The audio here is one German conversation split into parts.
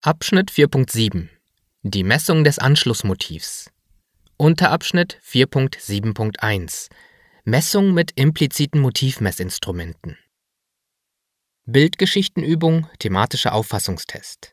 Abschnitt 4.7 Die Messung des Anschlussmotivs. Unterabschnitt 4.7.1 Messung mit impliziten Motivmessinstrumenten. Bildgeschichtenübung, thematischer Auffassungstest.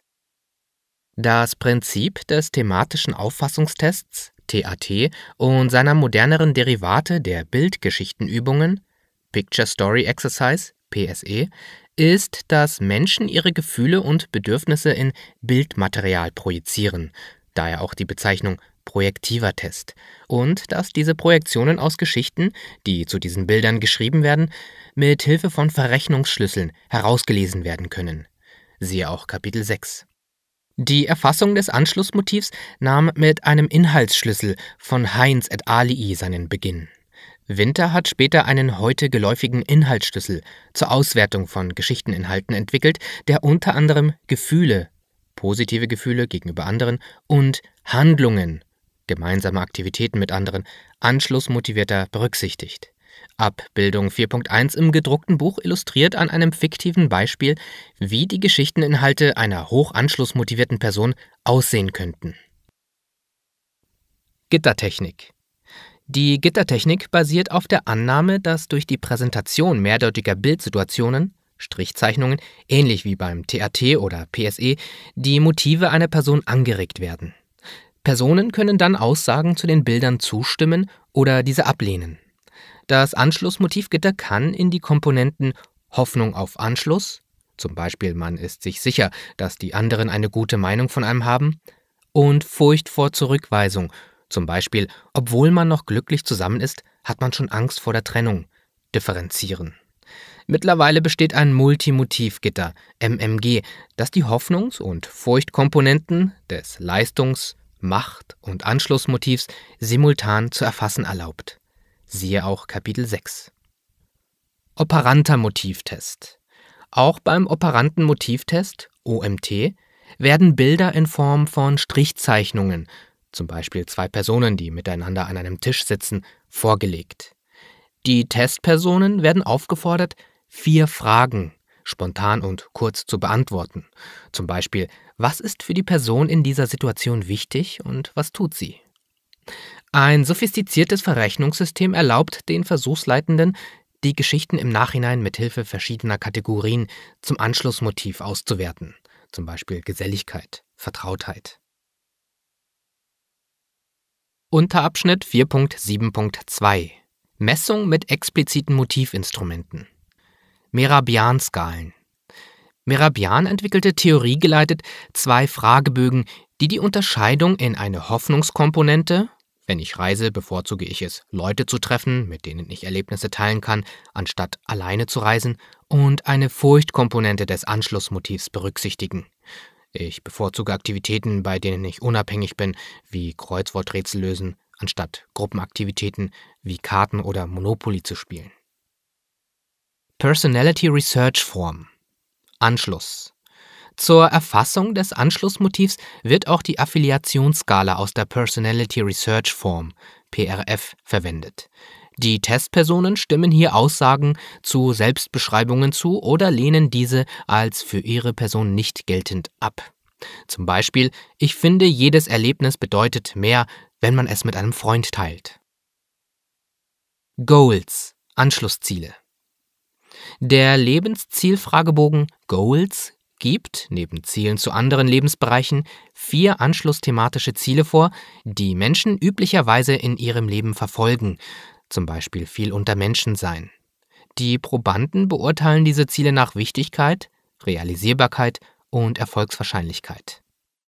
Das Prinzip des thematischen Auffassungstests, TAT, und seiner moderneren Derivate der Bildgeschichtenübungen, Picture Story Exercise, PSE, ist, dass Menschen ihre Gefühle und Bedürfnisse in Bildmaterial projizieren, daher auch die Bezeichnung projektiver Test, und dass diese Projektionen aus Geschichten, die zu diesen Bildern geschrieben werden, mit Hilfe von Verrechnungsschlüsseln herausgelesen werden können. Siehe auch Kapitel 6. Die Erfassung des Anschlussmotivs nahm mit einem Inhaltsschlüssel von Heinz et al. Seinen Beginn. Winter hat später einen heute geläufigen Inhaltsschlüssel zur Auswertung von Geschichteninhalten entwickelt, der unter anderem Gefühle, positive Gefühle gegenüber anderen, und Handlungen, gemeinsame Aktivitäten mit anderen, anschlussmotivierter berücksichtigt. Abbildung 4.1 im gedruckten Buch illustriert an einem fiktiven Beispiel, wie die Geschichteninhalte einer hochanschlussmotivierten Person aussehen könnten. Gittertechnik. Die Gittertechnik basiert auf der Annahme, dass durch die Präsentation mehrdeutiger Bildsituationen, Strichzeichnungen, ähnlich wie beim TAT oder PSE, die Motive einer Person angeregt werden. Personen können dann Aussagen zu den Bildern zustimmen oder diese ablehnen. Das Anschlussmotivgitter kann in die Komponenten Hoffnung auf Anschluss, zum Beispiel man ist sich sicher, dass die anderen eine gute Meinung von einem haben, und Furcht vor Zurückweisung, zum Beispiel, obwohl man noch glücklich zusammen ist, hat man schon Angst vor der Trennung, differenzieren. Mittlerweile besteht ein Multimotivgitter, MMG, das die Hoffnungs- und Furchtkomponenten des Leistungs-, Macht- und Anschlussmotivs simultan zu erfassen erlaubt. Siehe auch Kapitel 6. Operanter Motivtest. Auch beim operanten Motivtest, OMT, werden Bilder in Form von Strichzeichnungen, zum Beispiel zwei Personen, die miteinander an einem Tisch sitzen, vorgelegt. Die Testpersonen werden aufgefordert, 4 Fragen spontan und kurz zu beantworten. Zum Beispiel, was ist für die Person in dieser Situation wichtig und was tut sie? Ein sophistiziertes Verrechnungssystem erlaubt den Versuchsleitenden, die Geschichten im Nachhinein mit Hilfe verschiedener Kategorien zum Anschlussmotiv auszuwerten, zum Beispiel Geselligkeit, Vertrautheit. Unterabschnitt 4.7.2 Messung mit expliziten Motivinstrumenten. Mehrabian-Skalen. Mehrabian entwickelte theoriegeleitet 2 Fragebögen, die die Unterscheidung in eine Hoffnungskomponente, wenn ich reise, bevorzuge ich es, Leute zu treffen, mit denen ich Erlebnisse teilen kann, anstatt alleine zu reisen, und eine Furchtkomponente des Anschlussmotivs berücksichtigen. Ich bevorzuge Aktivitäten, bei denen ich unabhängig bin, wie Kreuzworträtsel lösen, anstatt Gruppenaktivitäten wie Karten oder Monopoly zu spielen. Personality Research Form. Anschluss. Zur Erfassung des Anschlussmotivs wird auch die Affiliationsskala aus der Personality Research Form, PRF, verwendet. Die Testpersonen stimmen hier Aussagen zu Selbstbeschreibungen zu oder lehnen diese als für ihre Person nicht geltend ab. Zum Beispiel, ich finde, jedes Erlebnis bedeutet mehr, wenn man es mit einem Freund teilt. Goals, Anschlussziele. Der Lebenszielfragebogen Goals gibt, neben Zielen zu anderen Lebensbereichen, 4 anschlussthematische Ziele vor, die Menschen üblicherweise in ihrem Leben verfolgen, zum Beispiel viel unter Menschen sein. Die Probanden beurteilen diese Ziele nach Wichtigkeit, Realisierbarkeit und Erfolgswahrscheinlichkeit.